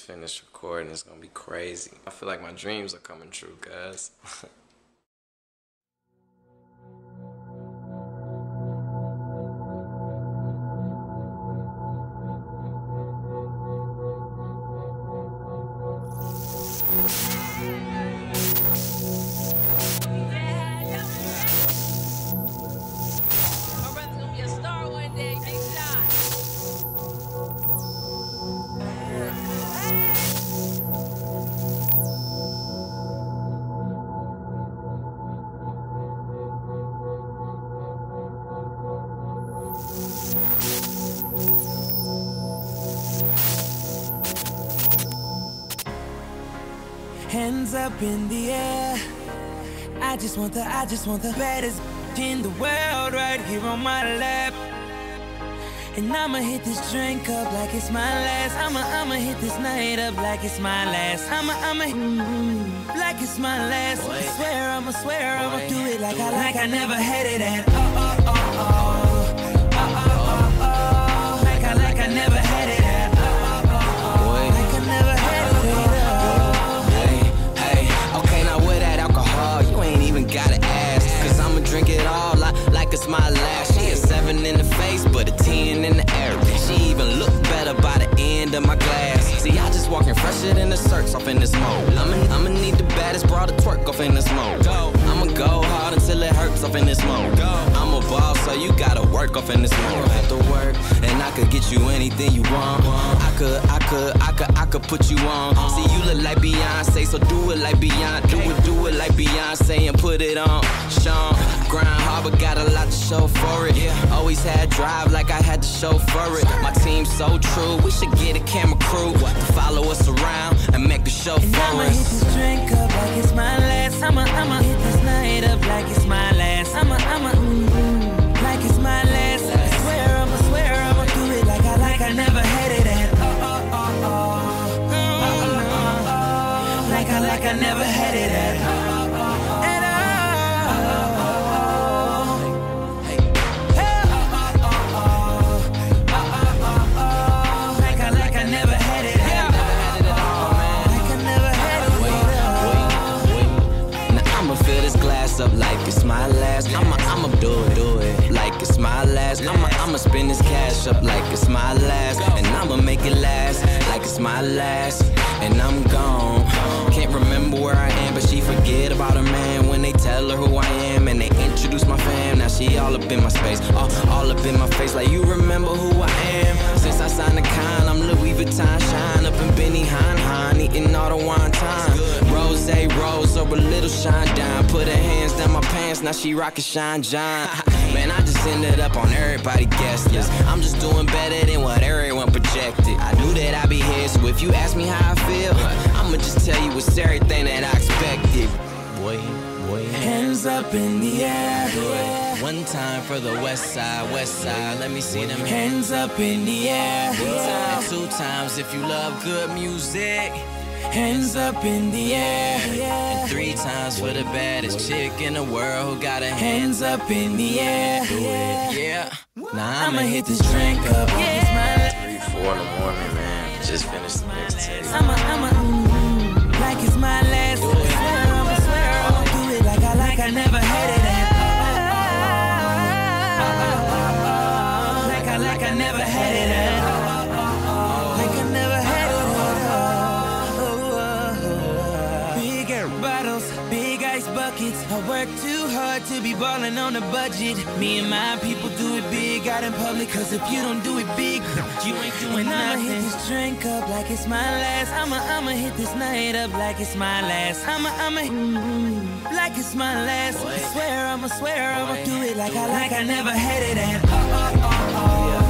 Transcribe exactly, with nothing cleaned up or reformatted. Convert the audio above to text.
finished recording. It's gonna be crazy. I feel like my dreams are coming true, guys. Hands up in the air. I just want the, I just want the baddest in the world right here on my lap. And I'ma hit this drink up like it's my last. I'ma, I'ma hit this night up like it's my last. I'ma, I'ma, mm, like it's my last. I swear, I'ma swear, I'ma do it like I, like I never had it at. Oh, oh, oh, oh, oh, oh, oh, oh, like I, like I never had it at. Oh, oh, oh, oh, like I never had it at. Gotta ask, cause I'ma drink it all like, like it's my last. She a seven in the face, but a ten in the air. She even look better by the end of my glass. See, I just walking fresher than the search off in this mode. I'ma, I'ma need the baddest broad to twerk off in this mode. I'ma go hard until it hurts off in this mode. I'm a boss, so you gotta work off in this mode. Have to work, and I could get you anything you want. I could, I could, I could, I could put you on. See, you look like Beyonce, so do it like Beyonce. Do it, do it like Beyonce and put it on. Sean, grind hard, but got a lot to show for it. Always had drive like I had to show for it. My team's so true, we should get a camera crew to follow us around and make a show and for I'ma us. Hit this drink up like it's my last. I'ma, I'ma hit this night up like it's my last. I'ma, I'ma, mm, like it's my last. I swear, I'ma swear, I'ma do it like I, like I never had it at. Oh, oh, oh, oh, oh, oh, oh, like I, like I never had it at. Oh, oh, oh, oh. Up like it's my last. I'ma, I'ma do it, do it like it's my last. I'ma, I'ma spend this cash up like it's my last, and I'ma make it last like it's my last. And I'm gone. Can't remember where I am, but she forget about her man when they tell her who I am and they introduce my fam. Now she all up in my space, all, all up in my face. Like you remember who I am? Since I signed the con, I'm Louis Vuitton shine up in Benny Hine Hine, eating all the wine time. Rose, rose, or a little shine down. Put her hands down my pants, now she rockin' Shine John. Man, I just ended up on everybody guest list. I'm just doing better than what everyone projected. I knew that I'd be here, so if you ask me how I feel, I'ma just tell you it's everything that I expected. Boy, boy. Hands up in the air. One time for the west side, west side. Let me see them hands up in the air. And two times if you love good music. Hands up in the air. And three times for the baddest chick in the world who got her hands up in the air. Yeah. Now I'ma hit this drink up. Yeah. Three, four in the morning, man. Just finished the mixtape. I'ma, I'ma, mm, like it's my last. I swear, I'ma swear, I'ma do it like I, like I never had it at. Like I, like I never had it at. Like I never had it at. Big air bottles, big ice buckets. I work too hard to be ballin' on a budget. Me and my people do it big out in public, cause if you don't do it big, you ain't doing nothing. I'ma hit this drink up like it's my last. I'ma, I'ma hit this night up like it's my last. I'ma, I'ma, mm, like it's my last. I swear, I'ma swear, I'ma do it like I, like I never had it at. Oh, oh, oh, oh.